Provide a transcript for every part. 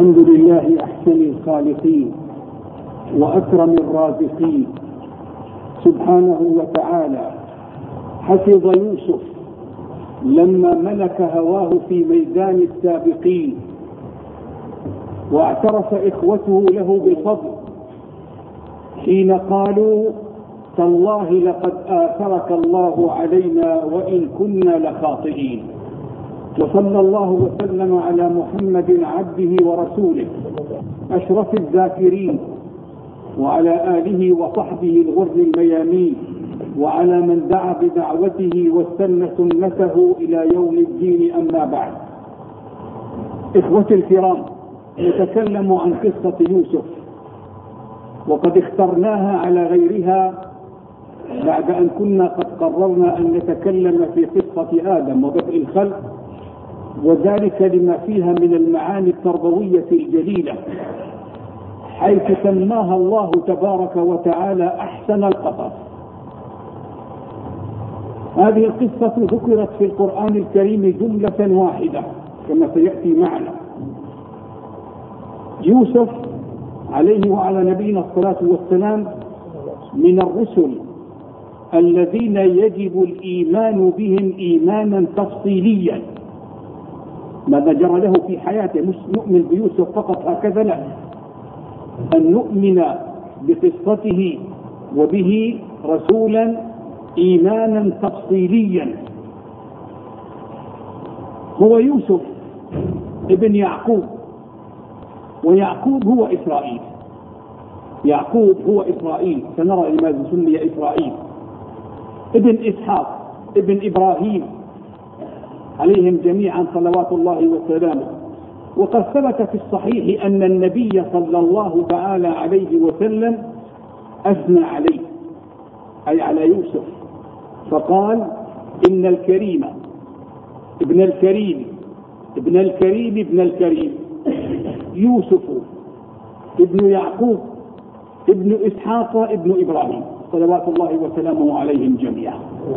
الحمد لله أحسن الخالقين وأكرم الرازقين سبحانه وتعالى. حفظ يوسف لما ملك هواه في ميدان السابقين، واعترف إخوته له بالفضل حين قالوا تالله لقد آثرك الله علينا وإن كنا لخاطئين. وصلى الله وسلم على محمد عبده ورسوله أشرف الذاكرين، وعلى آله وصحبه الغر الميامين، وعلى من دعا بدعوته واستنى سنته إلى يوم الدين. أما بعد، إخوتي الكرام، نتكلم عن قصة يوسف، وقد اخترناها على غيرها بعد أن كنا قد قررنا أن نتكلم في قصة آدم وبدء الخلق، وذلك لما فيها من المعاني التربوية الجليلة، حيث سماها الله تبارك وتعالى أحسن القصص. هذه القصة ذكرت في القرآن الكريم جملة واحدة كما سيأتي معنا. يوسف عليه وعلى نبينا الصلاة والسلام من الرسل الذين يجب الإيمان بهم إيمانا تفصيليا. ماذا جرى له في حياته، مش نؤمن بيوسف فقط هكذا، لا، أن نؤمن بقصته وبه رسولا إيمانا تفصيليا. هو يوسف ابن يعقوب، ويعقوب هو إسرائيل. يعقوب هو إسرائيل، سنرى لماذا سمي إسرائيل. ابن إسحاق، ابن إبراهيم، عليهم جميعا صلوات الله وسلامه. وقد ثبت في الصحيح أن النبي صلى الله تعالى عليه وسلم أثنى عليه، أي على يوسف، فقال إن الكريم ابن الكريم ابن الكريم ابن الكريم يوسف ابن يعقوب ابن إسحاق ابن إبراهيم صلوات الله وسلامه عليهم جميعا.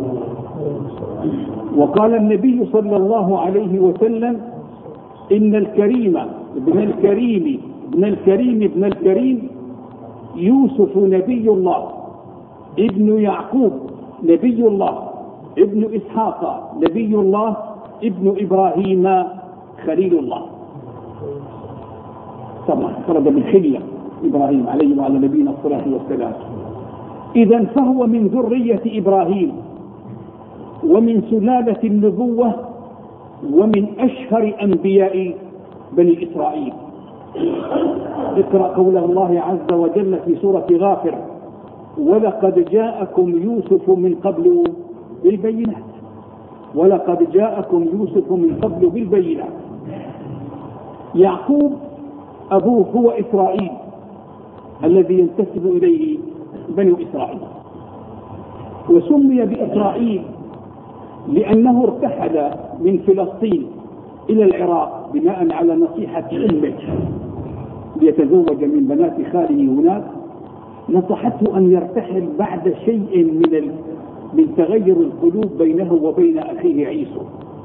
وقال النبي صلى الله عليه وسلم إن الكريم ابن الكريم ابن الكريم ابن الكريم يوسف نبي الله ابن يعقوب نبي الله ابن إسحاق نبي الله ابن إبراهيم خليل الله. طبعا فرد من خلية إبراهيم عليه وعلى نبينا الصلاة والسلام. إذن فهو من ذرية إبراهيم ومن سلالة النبوة ومن أشهر أنبياء بني إسرائيل. اقرأ قول الله عز وجل في سورة غافر: ولقد جاءكم يوسف من قبل بالبينات. ولقد جاءكم يوسف من قبل بالبينات. يعقوب أبوه هو إسرائيل الذي ينتسب إليه بني إسرائيل، وسمي بإسرائيل لأنه ارتحل من فلسطين إلى العراق بناء على نصيحة أمه ليتزوج من بنات خاله هناك. نصحته أن يرتحل بعد شيء من تغير القلوب بينه وبين أخيه عيسو،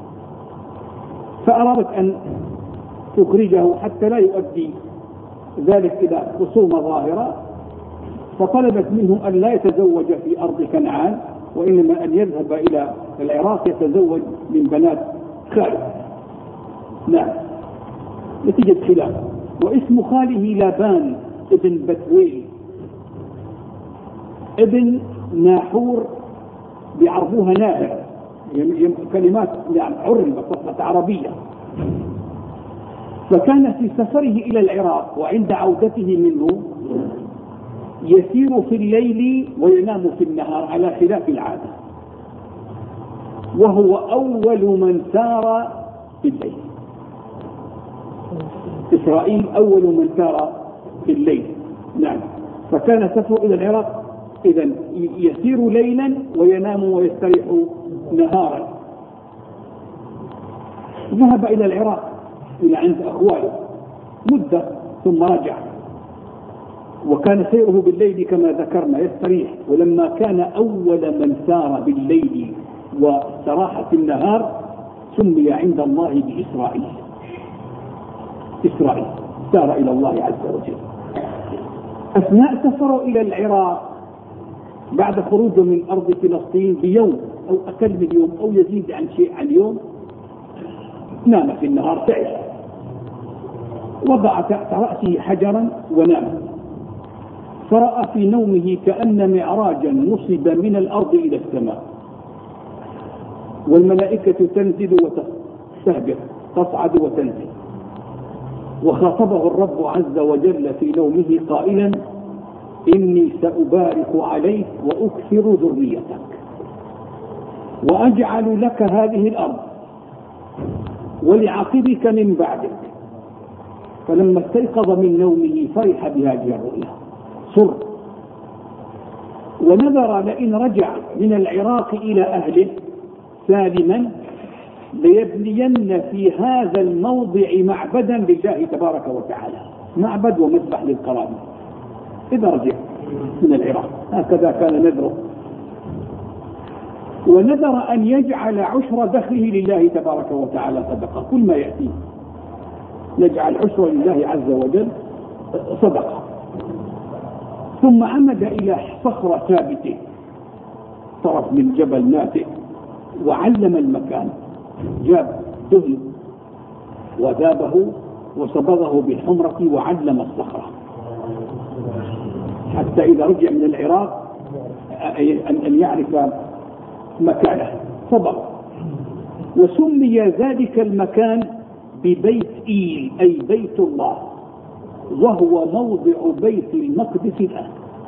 فأرادت أن تخرجه حتى لا يؤدي ذلك إلى خصومة ظاهرة، فطلبت منه أن لا يتزوج في أرض كنعان، وإنما أن يذهب إلى العراق يتزوج من بنات خاله. نعم، نتيجة خلاف. واسم خاله لابان ابن بتويل ابن ناحور بعربوها ناهر، كلمات يعني عربة فصحى عربية. فكان في سفره إلى العراق وعند عودته منه يسير في الليل وينام في النهار على خلاف العادة، وهو أول من سار في الليل. إسرائيل أول من سار في الليل. نعم، فكان سفره إلى العراق إذن يسير ليلا وينام ويستريح نهارا. ذهب إلى العراق إلى عند أخواله مدة ثم رجع، وكان سيره بالليل كما ذكرنا يستريح. ولما كان أول من سار بالليل واستراح في النهار سمي عند الله بإسرائيل. إسرائيل سار إلى الله عز وجل. أثناء سفره إلى العراق بعد خروجه من أرض فلسطين بيوم أو أقل من يوم أو يزيد عن شيء عن يوم، نام في النهار تعب، وضع تحت رأسه حجرا ونام، فرأى في نومه كأن معراجا نصب من الأرض إلى السماء، والملائكة تنزل وتستهبط، تصعد وتنزل، وخاطبه الرب عز وجل في نومه قائلا: إني سأبارك عليك وأكثر ذريتك وأجعل لك هذه الأرض ولعقبك من بعدك. فلما استيقظ من نومه فرح بهذه الرؤيا، سر، ونذر لئن رجع من العراق إلى أهله سالما ليبنين في هذا الموضع معبدا لله تبارك وتعالى، معبد ومذبح للقرابة إذا رجع من العراق. هكذا كان نذره. ونذر أن يجعل عشر دخله لله تبارك وتعالى صدقة، كل ما يأتيه يجعل عشر لله عز وجل صدقة. ثم عمد إلى صخرة ثابتة طرف من جبل ناتئ، وعلم المكان، جاب دهن وذابه وصبغه بالحمرة وعلم الصخرة، حتى إذا رجع من العراق أن يعرف مكانه، صبغ. وسمي ذلك المكان ببيت إيل، أي بيت الله، وهو موضع بيت المقدس الآن،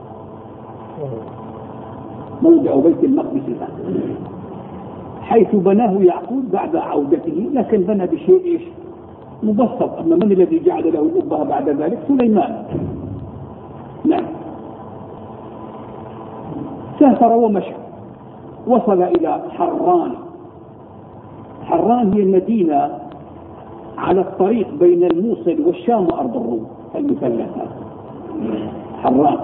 موضع بيت المقدس الآن، حيث بناه يعقوب بعد عودته، لكن بنى بشيء مبسط. أما من الذي جعل له الأبهة بعد ذلك؟ سليمان. نعم. سافر ومشى، وصل إلى حران. حران هي مدينة على الطريق بين الموصل والشام وأرض الروم المثلثة، حران.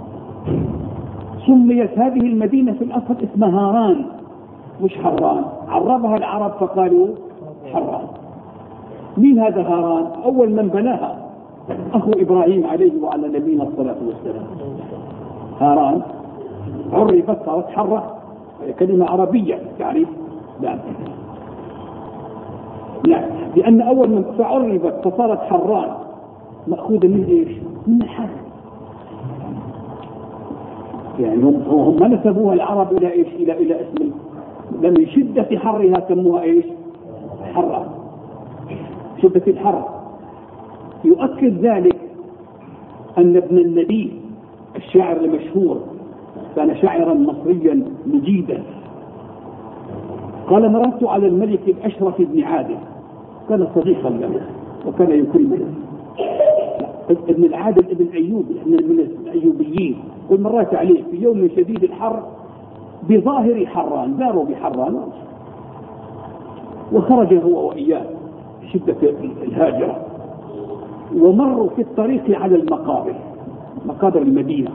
سميت هذه المدينة في الأصل اسمها هاران مش حران، عربها العرب فقالوا حران. مين هذا هاران؟ أول من بناها أخو إبراهيم عليه وعلى نبينا الصلاة والسلام. هاران عربت صارت حرة، كلمة عربية تعريف. لا، لأن أول من عربت فصارت حران مأخوذة من إيش؟ من حر. يعني هم نسبوها العرب إلى إيش؟ إلى اسم، لما شدة حرها سموها إيش؟ حرة، شدة الحر. يؤكد ذلك أن ابن النبي الشاعر المشهور كان شاعرا مصريا مجيدا، قال: مررت على الملك الأشرف بن عادل، كان صديقا له وكان يكرمه. ابن العادل ابن أيوب من الأيوبيين، والمرات عليه في يوم شديد الحر بظاهر حران، داروا بحران، وخرج هو وإياه شدة الهاجرة، ومروا في الطريق على المقابر، مقابر المدينة.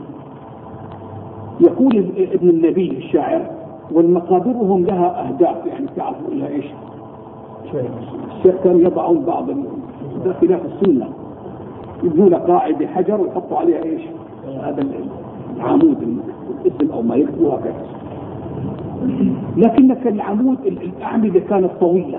يقول ابن النبي الشاعر: والمقابرهم لها أهداف، يعني تعرفوا لها إيش؟ كانوا يضعون بعض خلاف السنة، يبنون قاعدة حجر ويحطوا عليها إيش؟ هذا العمود الاسم أو ما يكتبوها كذا. لكن العمود الأعمدة كانت طويلة،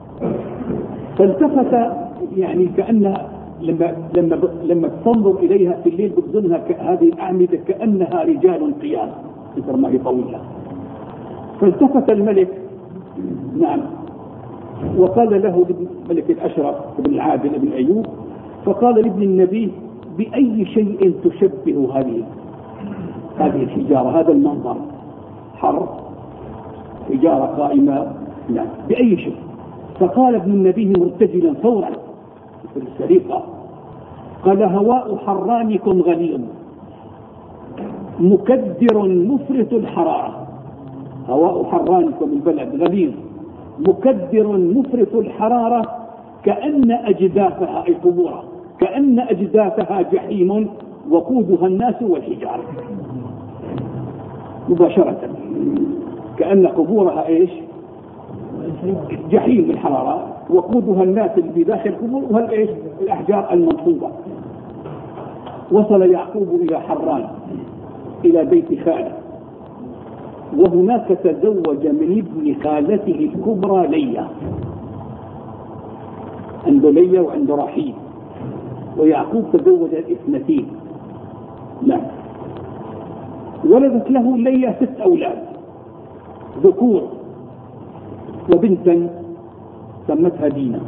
فالتفت يعني كأنها لما تنظر إليها في الليل بتظنها هذه الأعمدة كأنها رجال قيام مثل ما هي طويلة. فالتفت الملك، نعم، وقال له الملك الأشرف بن العادل بن أيوب، فقال لابن النبي: بأي شيء تشبه هذه الحجارة، هذا المنظر حر، حجارة قائمة، نعم، بأي شيء؟ فقال ابن النبي مرتجلا فورا في السريقة، قال: هواء حرانكم غليظ مكدر مفرط الحرارة. هواء حرانكم البلد غليظ مكدر مفرط الحرارة، كأن أجداثها أي قبورها، كأن أجداثها جحيم وقودها الناس والحجارة. مباشرة كأن قبورها إيش؟ جحيم بالحرارة، وقودها الناس اللي في داخل القبور الأحجار المنصوبة. وصل يعقوب إلى حران إلى بيت خاله، وهناك تزوج من ابن خالته الكبرى ليا، عنده ليا وعنده رحيل، ويعقوب تزوج الاثنتين. لا، ولدت له ليا 6 أولاد ذكور، وبنتا سمتها دينا.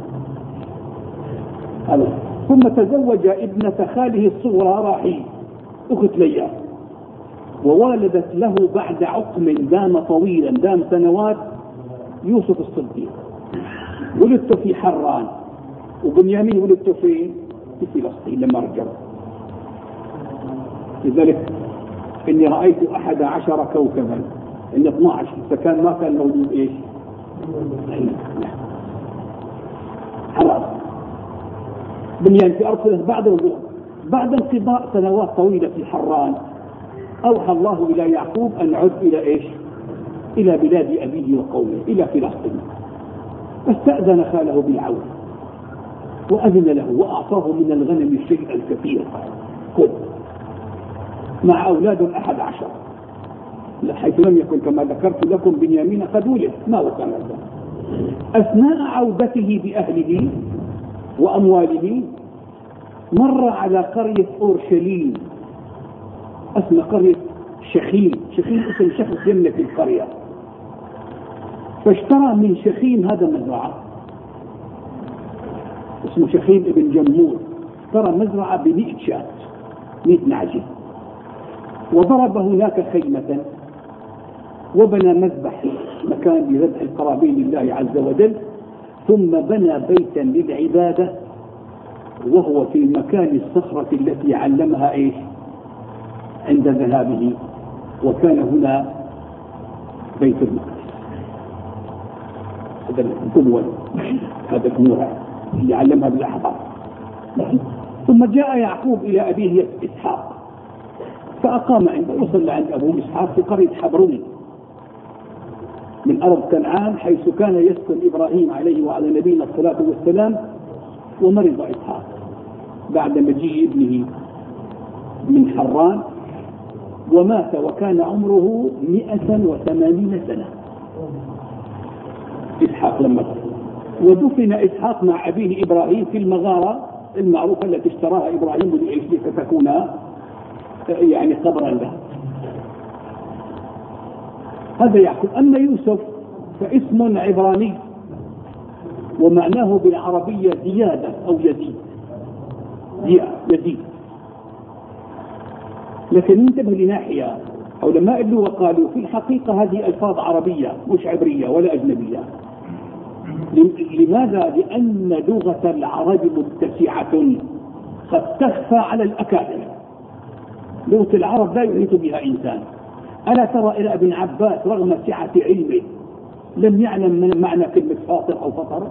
ثم تزوج ابنة خاله الصغرى راحيل أخت ليا، وولدت له بعد عقم دام طويلا، دام سنوات، يوسف الصديق. ولدت في حران، وبنيامين ولدت في فلسطين لما رجعوا. لذلك إني رأيت 11 كوكبا، إن 12 فكان ما كان موجود إيش؟ خلاص بنيان في أرض فلسطين بعد رجوع، بعد انقضاء سنوات طويلة في حران، أوحى الله إلى يعقوب أن عد إلى إيش؟ إلى بلاد أبيه وقومه، إلى فلسطين. فاستأذن خاله بالعون وأذن له وأعطاه من الغنم الشيء الكثير، خذ، مع أولاد 11، حيث لم يكن كما ذكرت لكم بنيامين قد ولد، ما وكان هذا. أثناء عودته بأهله وأمواله مر على قرية أورشليم، اسم قرية شخيم اسم شخص يملك القرية، فاشترى من شخيم هذا مزرعة اسمه شخيم ابن جمور، اشترى مزرعة ب100 شاة، 100 نعجة، وضرب هناك خيمة، وبنى مذبح مكان لذبح القرابين لله عز وجل، ثم بنى بيتا للعبادة، وهو في مكان الصخرة التي علمها ايش عند ذهابه، وكان هنا بيت المقدس. هذا الدول، هذا الأمور اللي علمها بالأحبار. ثم جاء يعقوب إلى أبيه إسحاق فأقام عنده، وصل عند أبوه إسحاق في قرية حبرون من أرض كنعان، حيث كان يسكن إبراهيم عليه وعلى نبينا الصلاة والسلام. ومرض إسحاق بعد مجيء ابنه من حران، ومات وكان عمره 180 سنة إسحاق لما مات. ودفن إسحاق مع أبيه إبراهيم في المغارة المعروفة التي اشتراها إبراهيم ليعيش فتكون يعني قبرا له. هذا يعقوب. أما يوسف فاسم عبراني ومعناه بالعربية زيادة أو يزيد، يزيد. لكن انتبه لناحية، علماء اللغة قالوا في الحقيقة هذه ألفاظ عربية مش عبرية ولا أجنبية. لماذا؟ لأن لغة العرب متسعة قد تخفى على الأكابر. لغة العرب لا يحيط بها إنسان. ألا ترى إلى ابن عباس رغم سعة علمه لم يعلم من معنى كلمة فاطر أو فطر،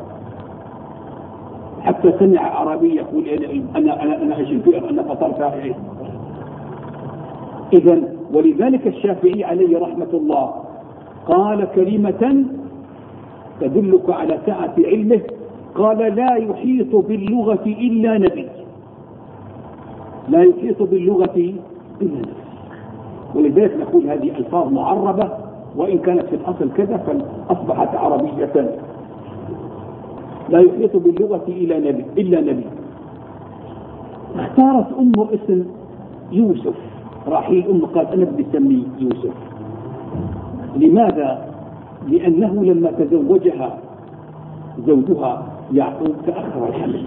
حتى سمع عربي يقول أنا أشهد أن فطرت عليه. إذن ولذلك الشافعي عليه رحمة الله قال كلمة تدلك على سعة علمه، قال لا يحيط باللغة إلا نبي، لا يحيط باللغة إلا نبي. ولذلك نقول هذه ألفاظ معربة، وإن كانت في الأصل كذا فأصبحت عربية. لا يحيط باللغة إلا نبي. اختارت أمه اسم يوسف راحيل. أمه قالت أنا بدي أسميه يوسف. لماذا؟ لأنه لما تزوجها زوجها يعقوب تأخر الحمل،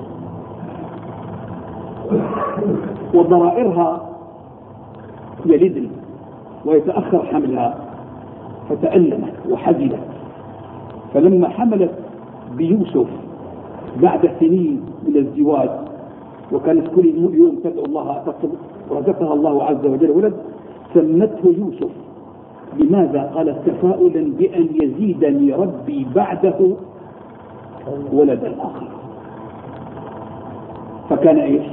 وضرائرها يلدن ويتأخر حملها، فتألمت وحزنت. فلما حملت بيوسف بعد سنين من الزواج، وكانت كل يوم تدعو الله تطلب، ورزقها الله عز وجل ولد، سمته يوسف. لماذا؟ قالت تفاؤلا بأن يزيدني ربي بعده ولدا آخر. فكان ايش؟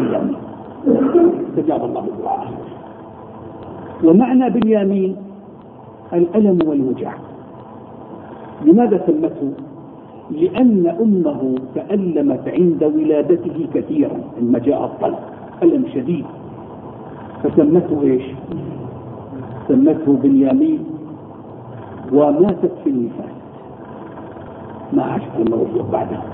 استجاب الله الدعاء. ومعنى بنيامين الألم والوجع. لماذا سمته؟ لأن أمه تألمت عند ولادته كثيرا لما جاء الطلق، ألم شديد، فسمته إيش؟ سمته بنيامين، وماتت في النفاس، ما عاشت الموضوع بعدها،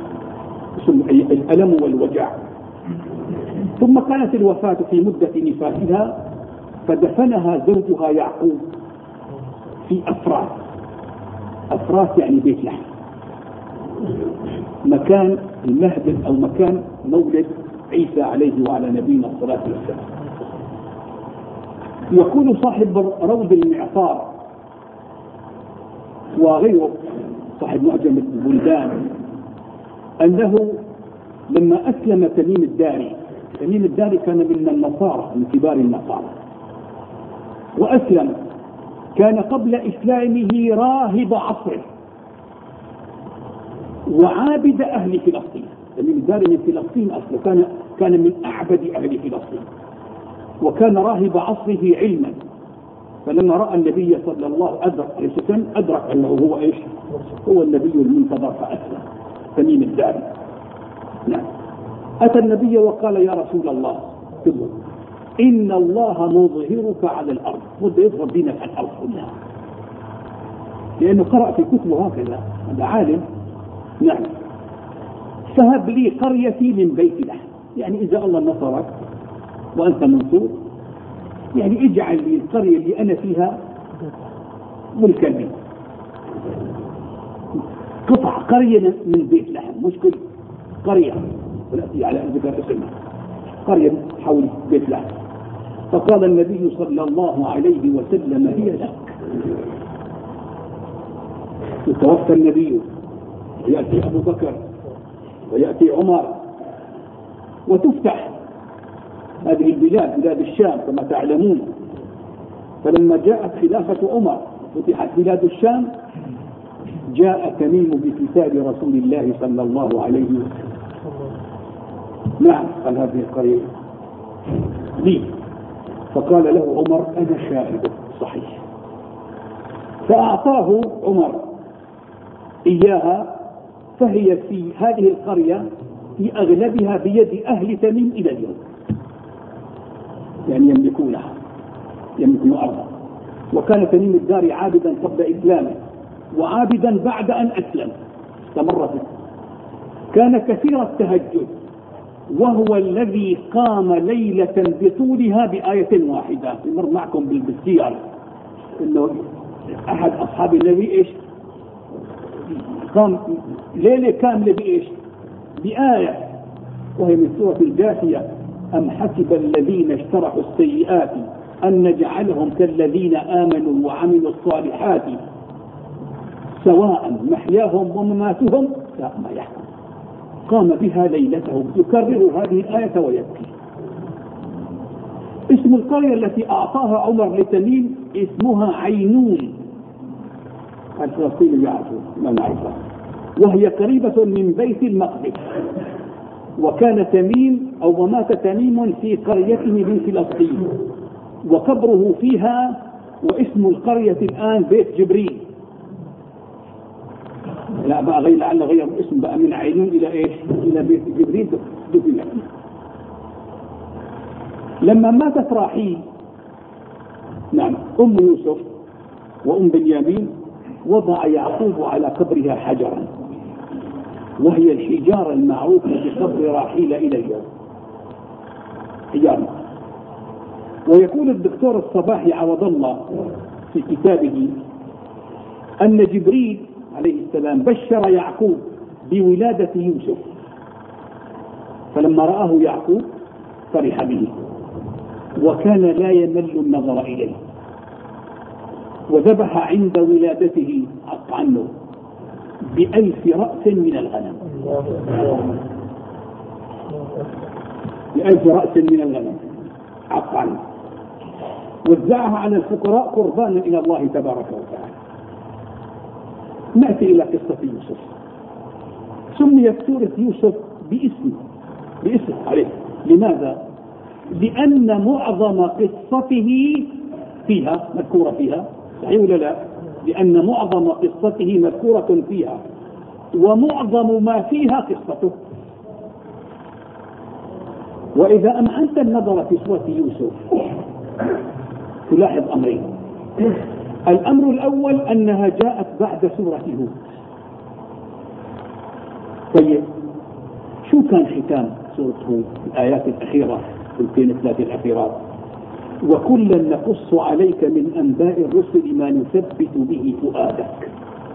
الألم والوجع. ثم كانت الوفاة في مدة نفاسها، فدفنها زوجها يعقوب في أفراس يعني بيت لحم، مكان المهد أو مكان مولد عيسى عليه وعلى نبينا الصلاة والسلام. يقول صاحب روض المعطار وغيره صاحب معجم البلدان أنه لما أسلم تميم الداري كان من النصارى، من كبار النصارى، وأسلم، كان قبل إسلامه راهب عصره وعابد أهل فلسطين. تميم الداري من فلسطين أصله، كان من أعبد أهل فلسطين، وكان راهب عصره علما. فلما رأى النبي صلى الله عليه وسلم أدرك أنه هو إيش؟ هو النبي المنتظر، فأسلم تميم الداري. نعم. أتى النبي وقال: يا رسول الله، إن الله مظهرك على الأرض، بده يظهر دينك على الأرض كلها، لأنه قرأ في كتبه هكذا، هذا عالم. نعم. فهب لي قريتي من بيت لحم، يعني إذا الله نصرك وأنت منصور، يعني اجعل لي القرية اللي أنا فيها ملكا لي، قطع قرية من بيت لحم، مش كل قرية، ونأتي على ذكر اسمها، قرية حول بيت لحم. فقال النبي صلى الله عليه وسلم: هي لك. يتوفى النبي ويأتي أبو بكر ويأتي عمر، وتفتح هذه البلاد، بلاد الشام كما تعلمون. فلما جاءت خلافة عمر فتحت بلاد الشام، جاء تميم بكتاب رسول الله صلى الله عليه وسلم. نعم، قال: هذه القرية لي. فقال له عمر: أنا شاهد صحيح. فأعطاه عمر إياها، فهي في هذه القرية في أغلبها بيد أهل تميم إلى اليوم، يعني يملكون أرضا. وكان تميم الداري عابدا قبل إسلامه وعابدا بعد أن أسلم، استمر فيه. كان كثير التهجد، وهو الذي قام ليلة بطولها بآية واحدة. يمر معكم بالسير إنه أحد أصحاب النبي إيش قام ليلة كاملة بإيش؟ بآية، وهي من سورة الجاثية: أم حسب الذين اشترحوا السيئات أن نجعلهم كالذين آمنوا وعملوا الصالحات سواء محياهم ومماتهم لا ما يحكم. قام بها ليلته يكرر هذه الآية ويبكي. اسم القرية التي أعطاها عمر لتميم اسمها عينون، الفلسطيني يعرفون ما نعرفها، وهي قريبة من بيت المقدس. وكان تميم أو ومات تميم في قريته من فلسطين، وقبره فيها، واسم القرية الآن بيت جبريل. لا بقى لعل غير الاسم بقى من عينون إلى إيش؟ إلى بيت جبريل دفن. لما ماتت راحيل، نعم، أم يوسف وأم بنيامين، وضع يعقوب على قبرها حجرا، وهي الحجارة المعروفة بقبر راحيل إلى اليوم، حجارة. ويقول الدكتور الصباحي عوض الله في كتابه أن جبريل عليه السلام بشر يعقوب بولادة يوسف، فلما رآه يعقوب فرح به، وكان لا يمل النظر إليه، وذبح عند ولادته عنه ب1000 رأس من الغنم، ب1000 رأس من الغنم عق عنه، وزعها على الفقراء قربانا إلى الله تبارك وتعالى. نأتي إلى قصة يوسف. سميت سورة يوسف باسم عليه. لماذا؟ لأن معظم قصته فيها مذكورة فيها، صحيح ولا لا؟ لأن معظم قصته مذكورة فيها، ومعظم ما فيها قصته. وإذا أمعنت النظر في سورة يوسف تلاحظ أمرين. الأمر الأول أنها جاءت بعد سورة هود. طيب شو كان ختام سورة هود؟ الآيات الأخيرة في الثلاث الأخيرات: وكلا نقص عليك من أنباء الرسل ما نثبت به فؤادك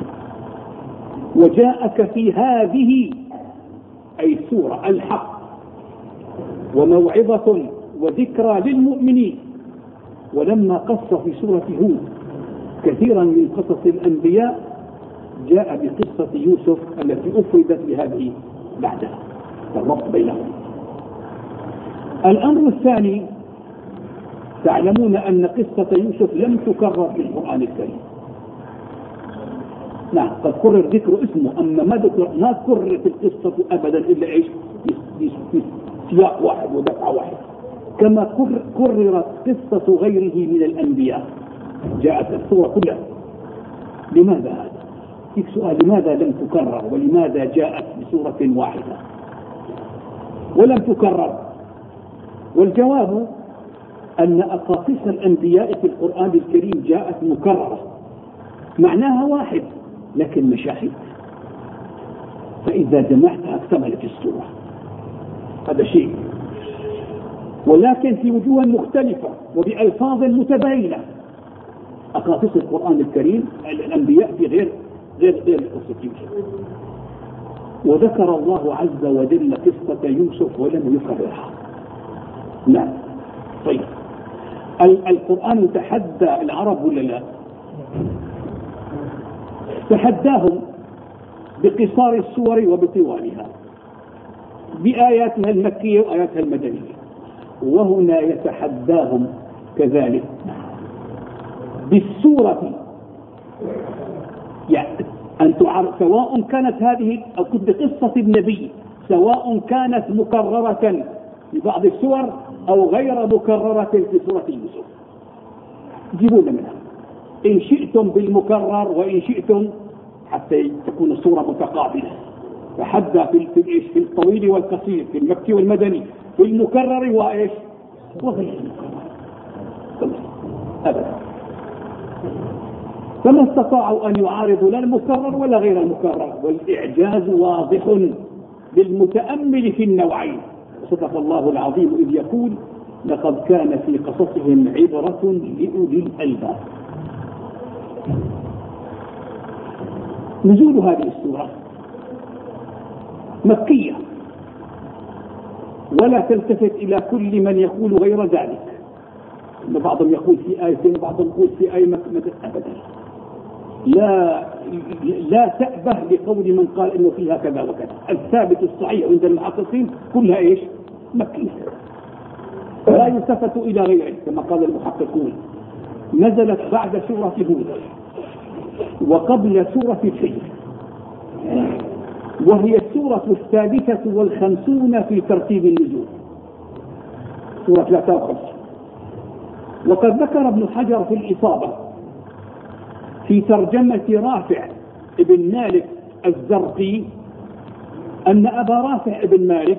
وجاءك في هذه أي سورة الحق وموعظة وذكرى للمؤمنين. ولما قص في سورة هود كثيرا من قصص الأنبياء جاء بقصة يوسف التي أفردت بهذه بعدها، الربط بينهم. الأمر الثاني: تعلمون أن قصة يوسف لم تكرر في القرآن الكريم. نعم قد كرر ذكر اسمه، أما ما كررت القصة أبدا إلا إيش؟ في سياق واحد ودفعة واحد. كما كررت قصة غيره من الأنبياء جاءت السورة كلها. لماذا هذا؟ فيك سؤال: لماذا لم تكرر ولماذا جاءت بسورة واحدة ولم تكرر؟ والجواب أن أقاصيص الأنبياء في القرآن الكريم جاءت مكررة، معناها واحد لكن مشاهد، فإذا جمعتها اكتملت السورة. هذا شيء. ولكن في وجوه مختلفة وبألفاظ متباينة. أقاصيص القرآن الكريم الأنبياء في غير قصة يوسف. وذكر الله عز وجل قصة يوسف ولم يكررها. نعم. طيب القرآن تحدى العرب ولا لا؟ تحداهم بقصار السور وبطوالها، بآياتها المكية وآياتها المدنية. وهنا يتحداهم كذلك بالسورة، يعني أن تعرف سواء كانت هذه أو قصة النبي سواء كانت مكررة في بعض السور أو غير مكررة في سورة يوسف، جيبون منها إن شئتم بالمكرر وإن شئتم حتى تكون الصورة متقابلة. تحدى في الطويل والقصير، في المكي والمدني، في المكرر وإيش وغير المكرر أبدا. فما استطاعوا أن يعارضوا لا المكرر ولا غير المكرر، والإعجاز واضح للمتأمل في النوعين. صدق الله العظيم إذ يقول: لقد كان في قصصهم عبرة لأولي الألباب. نزول هذه السورة مكية، ولا تلتفت إلى كل من يقول غير ذلك. بعضهم يقول في آيتين، بعضهم يقول في آية أبدا. لا تأبه لقول من قال إنه فيها كذا وكذا. الثابت الصحيح عند المحققين كلها إيش؟ مكية، لا يلتفت إلى غيره كما قال المحققون. نزلت بعد سورة هود وقبل سورة الحجر، وهي السورة 53 في ترتيب النزول، سورة 53. وقد ذكر ابن حجر في الإصابة في ترجمة رافع ابن مالك الزرقي أن أبا رافع ابن مالك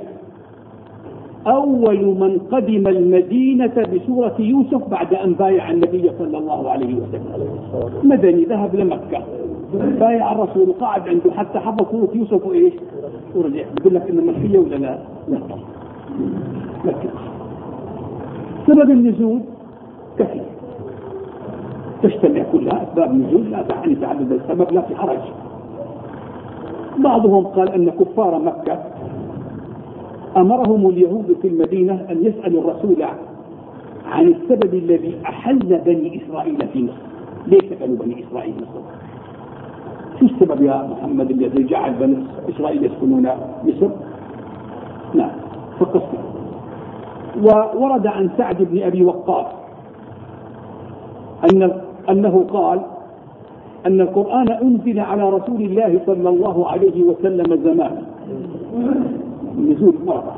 أول من قدم المدينة بسورة يوسف بعد أن بايع النبي صلى الله عليه وسلم. مدني، ذهب لمكة، بايع الرسول وقعد عنده حتى حفظ سورة يوسف وإيش ورجع. بيقول لك إن مكية ولا لا؟ لا مكية. سبب النزول كثير، تجتمع كلها أسباب نزول، لا تعني تعدد السبب، لا في حرج. بعضهم قال أن كفار مكة أمرهم اليهود في المدينة أن يسألوا الرسول عن السبب الذي أحل بني إسرائيل في مصر. ليش سألوا بني إسرائيل مصر؟ شو السبب يا محمد الذي جعل بني إسرائيل يسكنون مصر؟ نعم، فقصنا. وورد عن سعد بن أبي وقاص أنه قال أن القرآن أنزل على رسول الله صلى الله عليه وسلم زمان نزول مرة،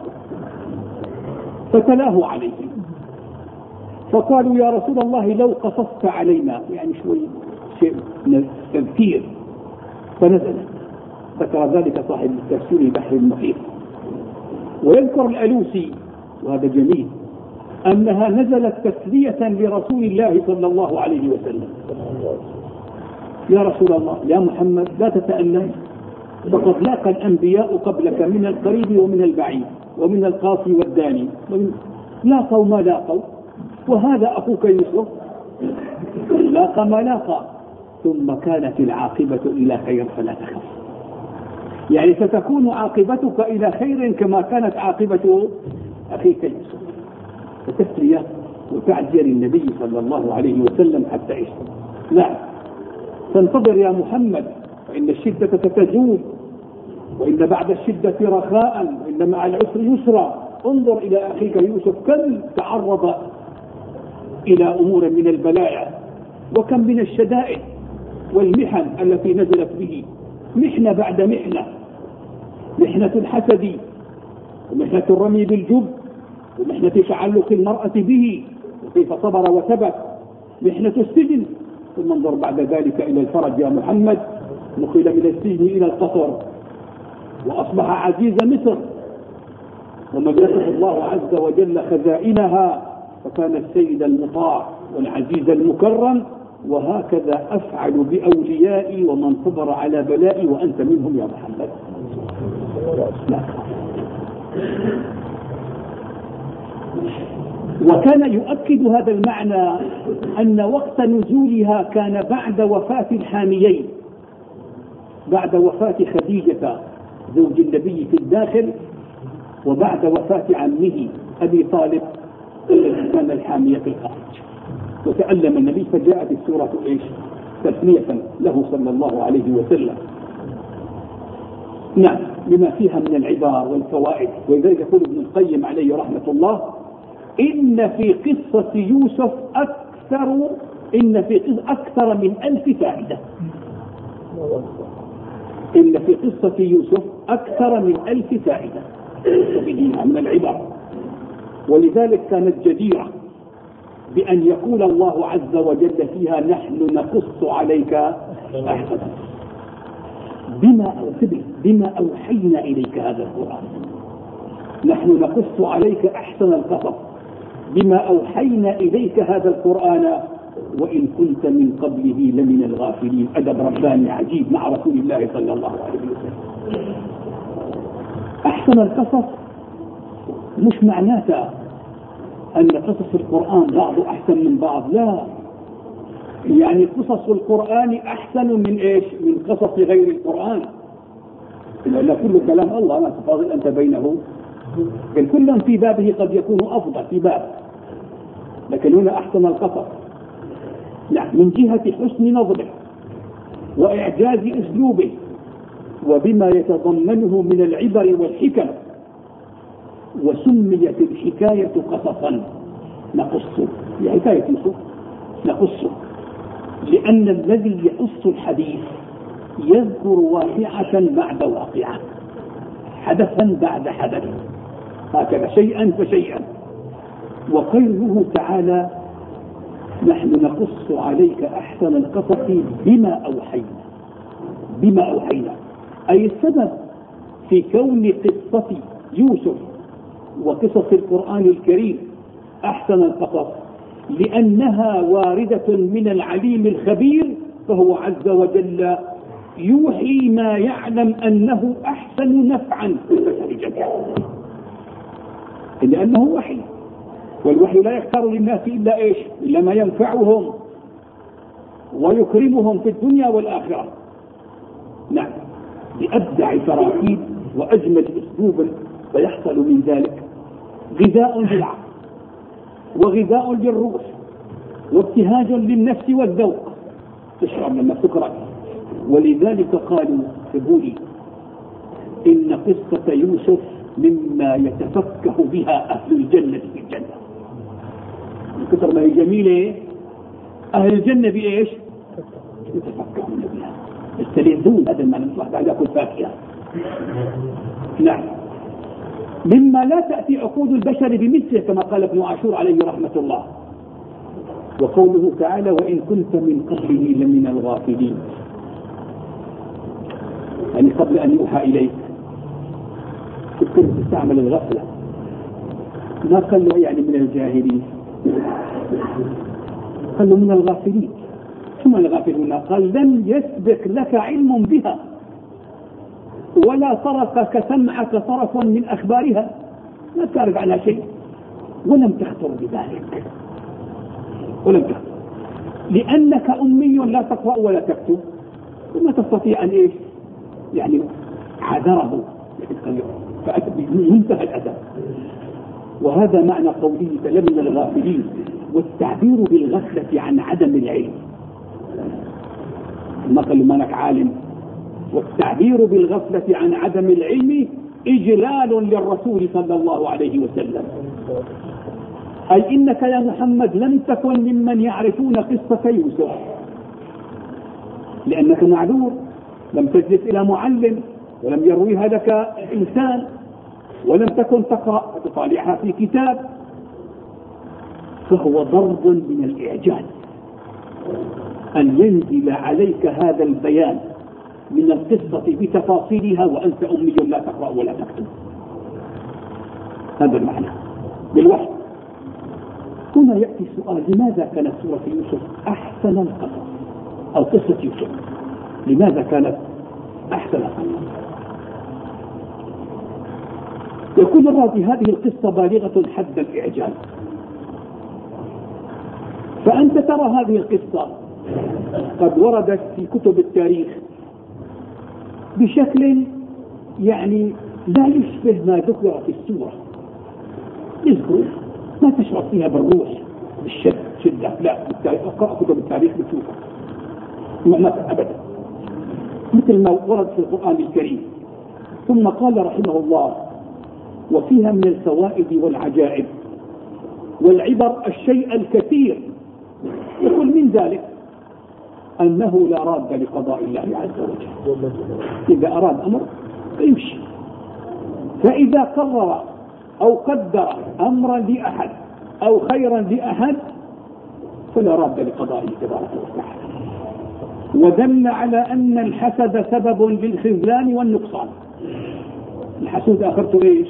فتلاه عليهم فقالوا: يا رسول الله لو قصصت علينا، يعني شوي شيء من التذكير. فنزلت ذكر ذلك صاحب التفسير البحر المحيط. ويذكر الألوسي وهذا جميل أنها نزلت تسلية لرسول الله صلى الله عليه وسلم. يا رسول الله، يا محمد، لا تتألم، فقد لاقى الأنبياء قبلك من القريب ومن البعيد ومن القاصي والداني، لاقوا ما لاقوا، وهذا أخوك يوسف لاقى ما لاقى، ثم كانت العاقبة إلى خير فلا تخف. يعني ستكون عاقبتك إلى خير كما كانت عاقبة أخيك يوسف. فتسلية وتعزية للنبي صلى الله عليه وسلم حتى يشفى. لا تنتظر يا محمد، فإن الشدة ستزول، وإن بعد الشدة رخاء، وإن مع العسر يسرا. انظر إلى أخيك يوسف كم تعرض إلى أمور من البلايا، وكم من الشدائد والمحن التي نزلت به، محنة بعد محنة، محنة الحسد، ومحنة الرمي بالجب، ومحنة تعلق المرأة به وكيف صبر وثبت، محنة السجن، ثم انظر بعد ذلك إلى الفرج يا محمد، نقل من السجن إلى القصر وأصبح عزيز مصر، ومجده الله عز وجل خزائنها، فكان السيد المطاع والعزيز المكرم. وهكذا أفعل بأوليائي ومن صبر على بلائي وأنت منهم يا محمد. لا. وكان يؤكد هذا المعنى أن وقت نزولها كان بعد وفاة الحاميين، بعد وفاة خديجة زوج النبي في الداخل، وبعد وفاة عمه أبي طالب الذي كان الحامية في الخارج. وتألم النبي فجاءت السورة تثنية له صلى الله عليه وسلم. نعم، لما فيها من العبار والفوائد. ولذلك يقول ابن القيم عليه رحمة الله: إن في قصة يوسف أكثر من 1000 فائدة. إن في قصة يوسف أكثر من 1000 فائدة من العبار. ولذلك كانت جديرة بأن يقول الله عز وجل فيها: نحن نقص عليك أحسن بما أوحينا إليك هذا القرآن. نحن نقص عليك أحسن القصص بما أوحينا إليك هذا القرآن وإن كنت من قبله لمن الغافلين. أدب رباني عجيب مع رسول الله صلى الله عليه وسلم. أحسن القصص مش معناته أن قصص القرآن بعض أحسن من بعض، لا، يعني قصص القرآن أحسن من إيش؟ من قصص غير القرآن. إلا كل كلام الله لا تفاضل أنت بينه، كل في بابه قد يكون أفضل في باب، لكن هنا أحسن القصص. نعم، من جهة حسن نظره وإعجاز أسلوبه وبما يتضمنه من العبر والحكم. وسميت الحكاية قصصا، نقصه لحكاية يوسف نقصه، لأن الذي يقص الحديث يذكر واقعة بعد واقعة، حدثا بعد حدث، هكذا شيئا فشيئا. وقوله تعالى: نحن نقص عليك أحسن القصص بما أوحينا، أي السبب في كون قصة يوسف وقصص القرآن الكريم أحسن القصص، لأنها واردة من العليم الخبير، فهو عز وجل يوحي ما يعلم أنه أحسن نفعا في البشر جميعا، لأنه وحي، والوحي لا يختار للناس إلا إيش؟ إلا ما ينفعهم ويكرمهم في الدنيا والآخرة. نعم، بأبدع تراكيب وأجمل أسلوب، فيحصل من ذلك غذاء للعقل وغذاء للروح وابتهاج للنفس والذوق، تشعر لما تقرأ. ولذلك قالوا فبولي إن قصة يوسف مما يتفكه بها أهل الجنة في الجنة. الكثر ما هي جميلة، أهل الجنة بإيش؟ يتفكهون بها، يستلذون. هذا المعنى نصبح بعد أكل فاكهة. نعم، مما لا تأتي عقول البشر بمثله، كما قال ابن عاشور عليه رحمة الله. وقوله تعالى: وإن كنت من قبله لمن الغافلين. يعني قبل أن يوحى إليك كنت تستعمل الغفلة، ما قال له يعني من الجاهلين، قال له من الغافلين. ثم الغافلون قال لم يسبق لك علم بها ولا طرقك سمعك طرف من أخبارها، لا تعرف عنها شيء ولم تخطر بذلك، ولم تخطر لأنك أمي لا تقرأ ولا تكتب وما تستطيع أن إيش يعني عذره بمنتهى الأدب. وهذا معنى قوله لمن الغافلين، والتعبير بالغفلة عن عدم العلم، ما قالوا مالك عالم، والتعبير بالغفلة عن عدم العلم إجلال للرسول صلى الله عليه وسلم، أي إنك يا محمد لم تكن ممن يعرفون قصة يوسف لأنك معذور، لم تجلس إلى معلم ولم يرويها لك إنسان ولم تكن تقرأ وتطالعها في كتاب، فهو ضرب من الإعجاز أن ينزل عليك هذا البيان من القصة بتفاصيلها وأنت أمي لا تقرأ ولا تكتب. هذا المعنى بالوحي. هنا يأتي السؤال: لماذا كانت سورة يوسف أحسن القصص، أو قصة يوسف لماذا كانت أحسن القصص؟ يقول الرازي: هذه القصة بالغة حد الإعجاز، فأنت ترى هذه القصة قد وردت في كتب التاريخ بشكل يعني لا يشبه ما ذكر في السورة، يذكر ما تشعر فيها بالروح بالشدة، لا اقرأ كتب التاريخ بتشوفها ما أبدا، مثل ما ورد في القرآن الكريم. ثم قال رحمه الله: وفيها من الفوائد والعجائب والعبر الشيء الكثير. يقول من ذلك أنه لا راد لقضاء الله عز وجل، إذا أراد أمر فيمشي، فإذا قرر أو قدر أمرا لأحد أو خيرا لأحد فلا راد لقضائه تبارك وتعالى. ودل على أن الحسد سبب للخذلان والنقصان. الحسد آخرته إيش؟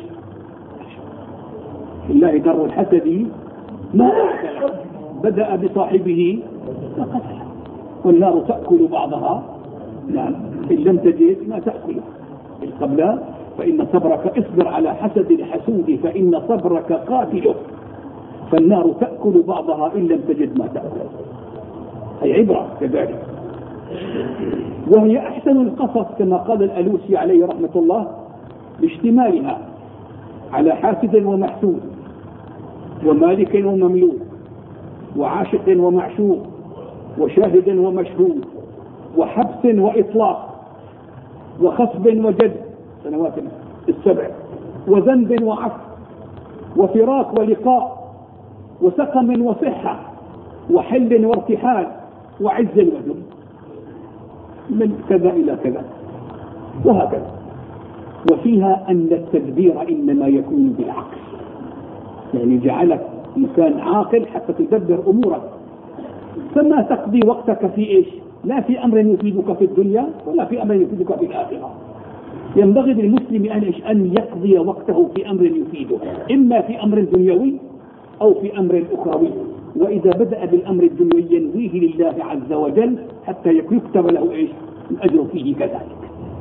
الله در الحسد ما بدأ بصاحبه فقتله، والنار تأكل بعضها إن لم تجد ما تأكله قبل، فإن صبرك اصبر على حسد الحسود فإن صبرك قاتله، فالنار تأكل بعضها إن لم تجد ما تأكله. هي عبرة كذلك، وهي أحسن القصص كما قال الألوسي عليه رحمة الله باشتمالها على حاسد ومحسود ومالك ومملوك وعاشق ومعشوق وشاهد ومشهود وحبس وإطلاق وخصب وجد سنوات السبع وذنب وعفو وفراق ولقاء وسقم وصحة وحل وارتحال وعز وذل، من كذا إلى كذا وهكذا. وفيها أن التدبير إنما يكون بالعقل، يعني جعلك إنسان عاقل حتى تدبر أمورك، فما تقضي وقتك في إيش؟ لا في أمر يفيدك في الدنيا ولا في أمر يفيدك في الآخرة. ينبغي للمسلم أن يقضي وقته في أمر يفيده، إما في أمر دنيوي أو في أمر أخروي، وإذا بدأ بالأمر الدنيوي ينويه لله عز وجل حتى يكتب له إيش؟ الأجر فيه كذلك.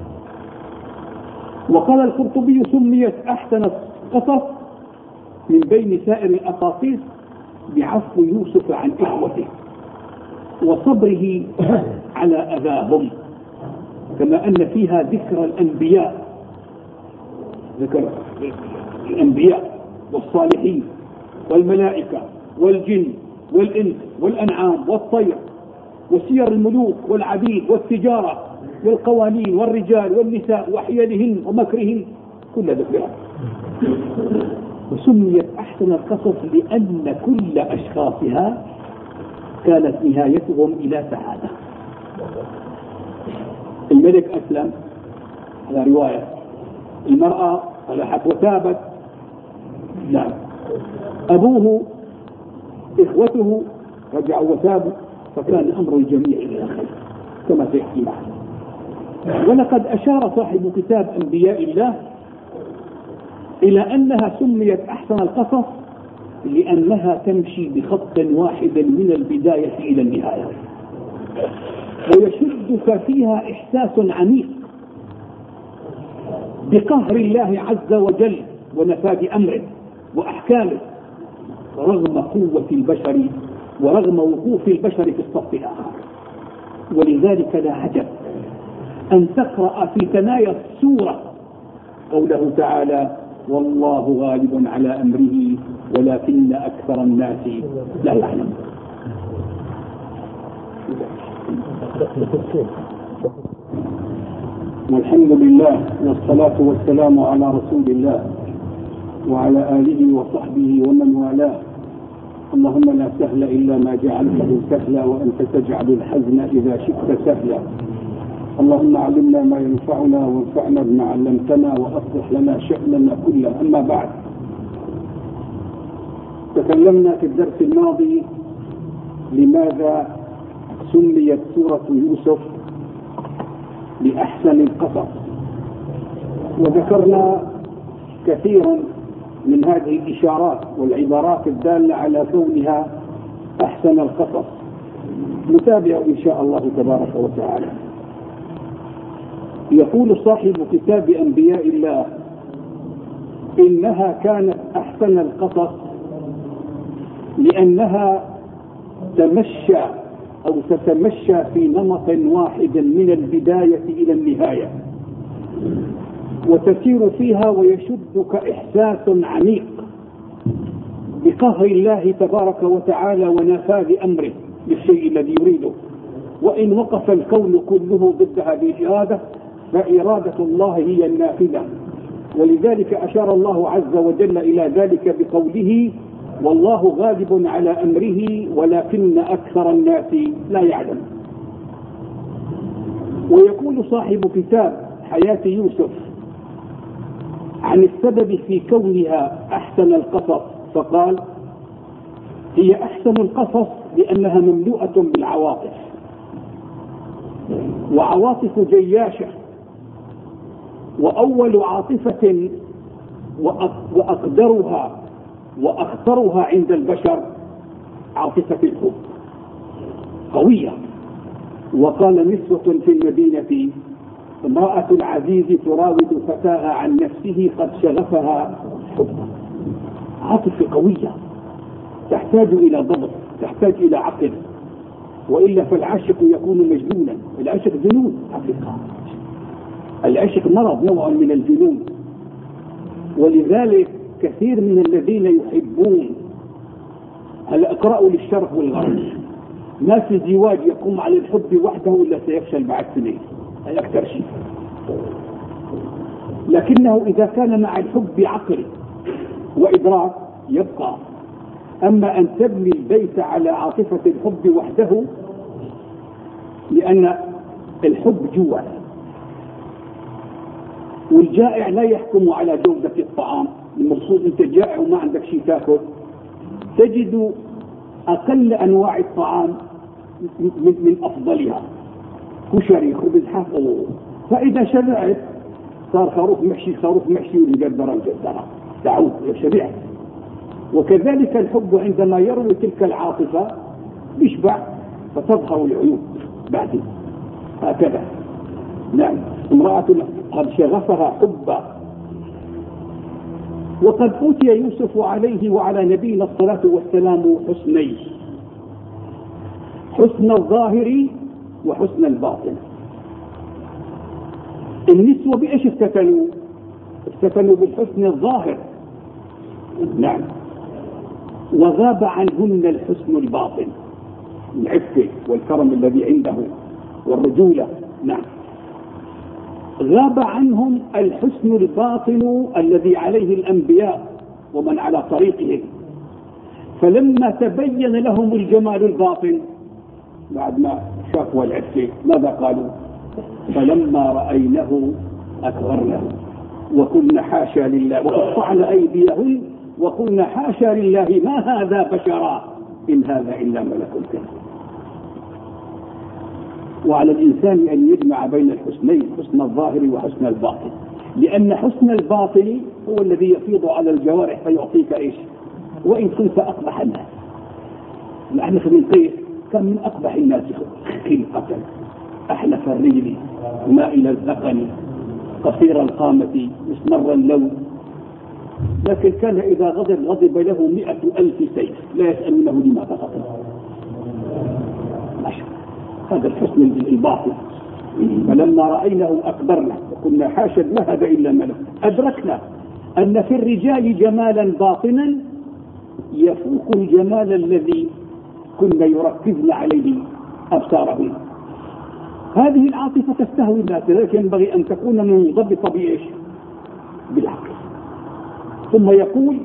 وقال القرطبي: سميت أحسن القصص من بين سائر الأقاصيص بعفو يوسف عن إخوته وصبره على أذاهم، كما أن فيها ذكر الأنبياء، ذكر الأنبياء والصالحين والملائكة والجن والإنس والأنعام والطير وسير الملوك والعبيد والتجارة والقوانين والرجال والنساء وحيلهن ومكرهن، كل ذكرها. وسميت أحسن القصص لأن كل أشخاصها كانت نهايتهم إلى سعادة. الملك أسلم على رواية، المرأة صلحت وتابت، لا، أبوه إخوته رجعوا وتابوا، فكان أمر الجميع إلى خير كما سيحكي معنا. ولقد أشار صاحب كتاب أنبياء الله إلى أنها سميت أحسن القصص لأنها تمشي بخط واحد من البداية إلى النهاية، ويشدك فيها إحساس عميق بقهر الله عز وجل ونفاذ أمره وأحكامه رغم قوة البشر ورغم وقوف البشر في الصف الآخر. ولذلك لا عجب أن تقرأ في ثنايا السورة قوله تعالى: والله غالب على أمره ولكن أكثر الناس لا يعلمون. والحمد لله والصلاة والسلام على رسول الله وعلى آله وصحبه ومن والاه. اللهم لا سهل إلا ما جعلته سهلا وأنت تجعل الحزن إذا شئت سهلا. اللهم علمنا ما ينفعنا وانفعنا بما علمتنا وأصلح لنا شأننا كله. أما بعد، تكلمنا في الدرس الماضي لماذا سميت سورة يوسف بأحسن القصص، وذكرنا كثيرا من هذه الإشارات والعبارات الدالة على كونها أحسن القصص. نتابع إن شاء الله تبارك وتعالى. يقول صاحب كتاب أنبياء الله: إنها كانت أحسن القصص لأنها تمشى أو تتمشى في نمط واحد من البداية إلى النهاية، وتسير فيها ويشدك إحساس عميق بقهر الله تبارك وتعالى ونفاذ أمره بالشيء الذي يريده. وإن وقف الكون كله ضد هذه الإرادة فإرادة الله هي النافذة. ولذلك أشار الله عز وجل إلى ذلك بقوله: والله غالب على أمره ولكن أكثر الناس لا يعلم. ويقول صاحب كتاب حياة يوسف عن السبب في كونها أحسن القصص فقال: هي أحسن القصص لأنها مملوءة بالعواطف، وعواطف جياشة، وأول عاطفة وأقدرها وأخطرها عند البشر عاطفة الحب قوية. وقال نسوة في المدينة: امرأة العزيز تراود فتاها عن نفسه قد شغفها حبا. عاطفة قوية تحتاج إلى ضبط، تحتاج إلى عقل، وإلا فالعاشق يكون مجنونا. العاشق جنون حقيقة، العاشق مرض، نوع من الجنون. ولذلك كثير من الذين يحبون، هل اقرأوا للشرق والغرب، ما في زواج يقوم على الحب وحده إلا سيفشل بعد سنين، هذا أكثر شيء. لكنه إذا كان مع الحب عقل وإدراك يبقى. أما أن تبني البيت على عاطفة الحب وحده، لأن الحب جوع، والجائع لا يحكم على جودة الطعام. المقصود أنت جائع وما عندك شيء تأكل، تجد أقل أنواع الطعام من أفضلها، كشري، خبز، حفظ. فإذا شبعت صار خروف محشي خروف محشي، والجدرة الجدرة تعود شبعت. وكذلك الحب عندما يروي تلك العاطفة يشبع فتظهر العيوب بعدين هكذا. نعم، امرأة قد شغفها حبا. وقد أوتي يوسف عليه وعلى نبينا الصلاة والسلام حسنين: حسن الظاهر وحسن الباطن. النسوة بإيش افتتنوا؟ افتتنوا بالحسن الظاهر، نعم، وغاب عنهن الحسن الباطن، العفة والكرم الذي عنده والرجولة. نعم، غاب عنهم الحسن الباطن الذي عليه الأنبياء ومن على طريقهم. فلما تبين لهم الجمال الباطن بعد ما شافوا العفة ماذا قالوا؟ فلما رأينه أكبرنه وقلنا حاشا لله، وقطعنا أيديهن وقلنا حاشا لله ما هذا بشرا إن هذا إلا ملك كريم. وعلى الإنسان أن يجمع بين الحسنين، حسن الظاهر وحسن الباطن، لأن حسن الباطن هو الذي يفيض على الجوارح فيعطيك إيش؟ وإن كنت أقبح الناس. الأحنف بن قيس كان من أقبح الناس خلقة، أحنف الرجل، مائل الذقن، قصير القامة، مسمر اللون، لكن كان إذا غضب له 100,000 سيف لا يسألونه لماذا غضب. هذا الحسن الباطن. فلما رأيناه أكبرنا وكنا حاشا ما هذا إلا ملك، أدركنا أن في الرجال جمالا باطنا يفوق الجمال الذي كنا يركزن عليه أبصارهم. هذه العاطفة تستهوي الناس، لكن ينبغي أن تكون منضبطة بإيش؟ بالعقل. ثم يقول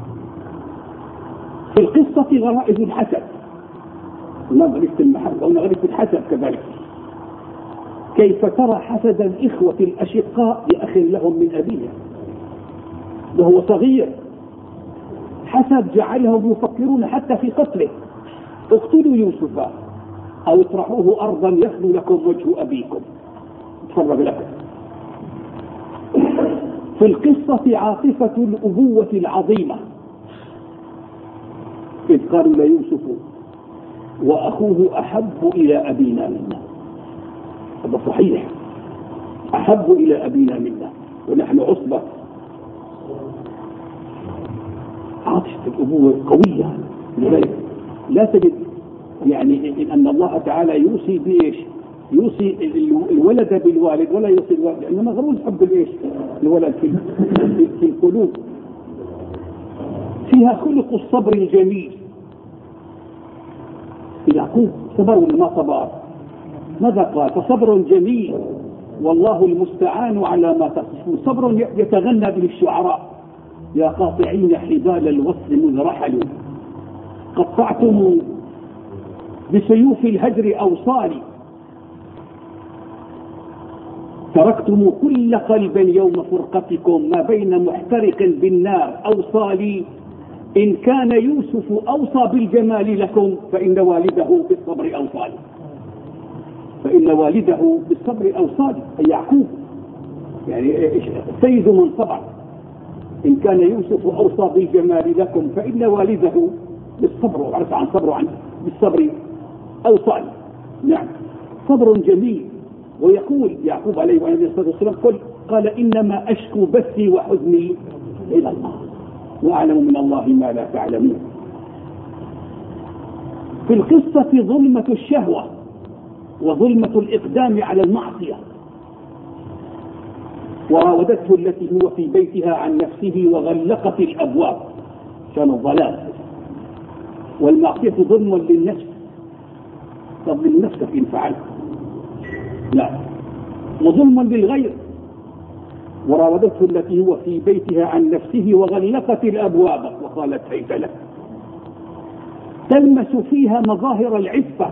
في القصة غرائز الحسد، ما غريزة المحبة ولا غريزة الحسد كذلك. كيف ترى حسد الإخوة الأشقاء لأخ لهم من أبيه وهو صغير، حسد جعلهم يفكرون حتى في قتله. اقتلوا يوسف أو اطرحوه أرضا يخلو لكم وجه أبيكم. تفرج لكم في القصة عاطفة الأبوة العظيمة، إذ قالوا ليوسف وأخوه أحب إلى أبينا منا. هذا صحيح، أحب إلى أبينا منا ونحن عصبة. عاطفة الأبوة قوية، لذلك لا تجد يعني أن الله تعالى يوصي بإيش؟ يوصي الولد بالوالد ولا يوصي الوالد، إنما غروز حب الإيش؟ الولد في القلوب. فيها خلق الصبر الجميل. يعقوب صبر ولا صبر؟ ماذا قال؟ فصبر جميل والله المستعان على ما تصفون. صبر يتغنى به الشعراء: يا قاطعين حبال الوصل مذ رحلوا، قطعتم بسيوف الهجر أوصالي، تركتم كل قلب يوم فرقتكم ما بين محترق بالنار أوصالي. إن كان يوسف أوصى بالجمال لكم فإن والده بالصبر أوصالي. فإن والده بالصبر أوصالي، أي يعقوب يعني سيد من صبر. إن كان يوسف أوصى بالجمال لكم فإن والده بالصبر، وعرف عن صبر عنه بالصبر أوصالي. نعم، صبر جميل. ويقول يعقوب عليه الصلاة والسلام قال إنما أشكو بثي وحزني إلى الله وأعلم من الله ما لا تعلمون. في القصة ظلمة الشهوة وظلمة الإقدام على المعصية. وراودته التي هو في بيتها عن نفسه وغلقت الأبواب، كان الضلال. والمعصية ظلم للنفس، تظلم نفسك إن فعلت، لا، وظلم للغير. وراودته التي هو في بيتها عن نفسه وغلقت الأبواب وقالت هيت لك. تلمس فيها مظاهر العفة،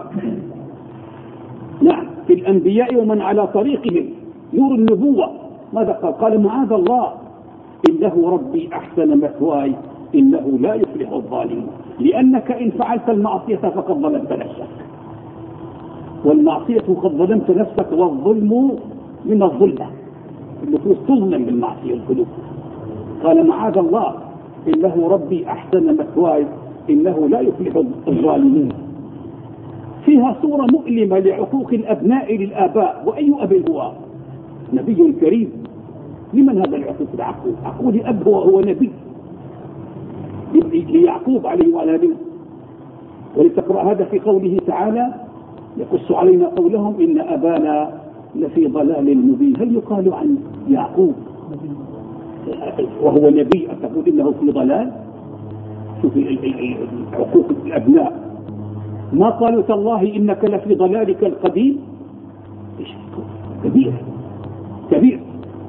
نعم، في الأنبياء ومن على طريقهم، نور النبوة. ماذا قال؟ قال معاذ الله إنه ربي أحسن مثواي إنه لا يفلح الظالمون. لأنك إن فعلت المعصية فقد ظلمت نفسك، والمعصية قد ظلمت نفسك، والظلم من الظلمة، النفوس تظلم بالمعصية القلوب. قال معاذ الله إنه ربي أحسن مثواي إنه لا يفلح الظالمون. فيها صورة مؤلمة لعقوق الأبناء للآباء، وأي أب هو؟ نبي كريم. لمن هذا العقوق العقوق؟ عقوق أب هو نبي ليعقوب عليه وعلى نبيه. ولتقرأ هذا في قوله تعالى يقص علينا قولهم إن أبانا لفي ضلال مبين. هل يقال عن يعقوب وهو نبي أتقول إنه في ضلال؟ شوف عقوق الأبناء، ما قالوا تالله إنك لفي ضلالك القديم. كبير كبير.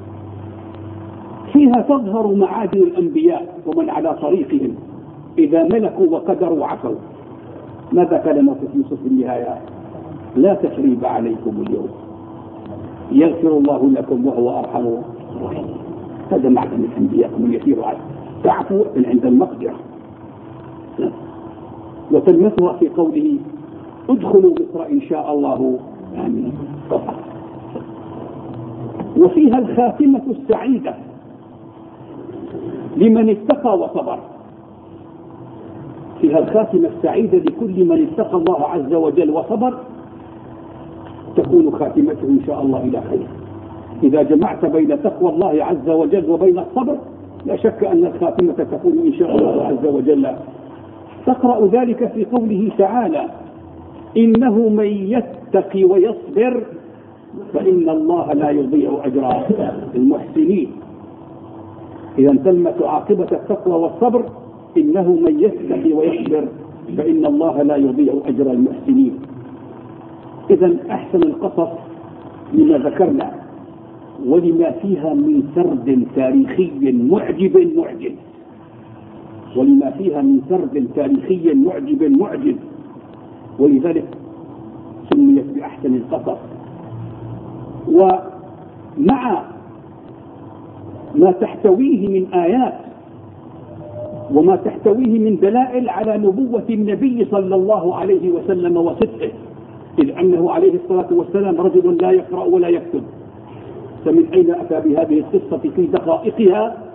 فيها تظهر معادن الأنبياء ومن على طريقهم إذا ملكوا وقدروا عفوا. ماذا كان موقف يوسف في النهاية؟ لا تثريب عليكم اليوم يغفر الله لكم وهو أرحم الراحمين. هذا معدن الأنبياء من يسير عليه، تعفو من عند المقدرة. وتلمسها في قوله ادخلوا مصر إن شاء الله آمين. وفيها الخاتمة السعيدة لمن اتقى وصبر. فيها الخاتمة السعيدة لكل من اتقى الله عز وجل وصبر، تكون خاتمته إن شاء الله إلى خير. إذا جمعت بين تقوى الله عز وجل وبين الصبر لا شك أن الخاتمة تكون إن شاء الله عز وجل. تقرأ ذلك في قوله تعالى: إنه من يتقي ويصبر فإن الله لا يضيع أجر المحسنين. إذا تمت عاقبة التقوى والصبر: إنه من يتقي ويصبر فإن الله لا يضيع أجر المحسنين. إذا أحسن القصص لما ذكرنا ولما فيها من سرد تاريخي معجب، ولما فيها من سرد تاريخي معجب، ولذلك سميت بأحسن القصص. ومع ما تحتويه من آيات وما تحتويه من دلائل على نبوة النبي صلى الله عليه وسلم وصدقه، إذ أنه عليه الصلاة والسلام رجل لا يقرأ ولا يكتب، فمن أين أتى بهذه القصة في دقائقها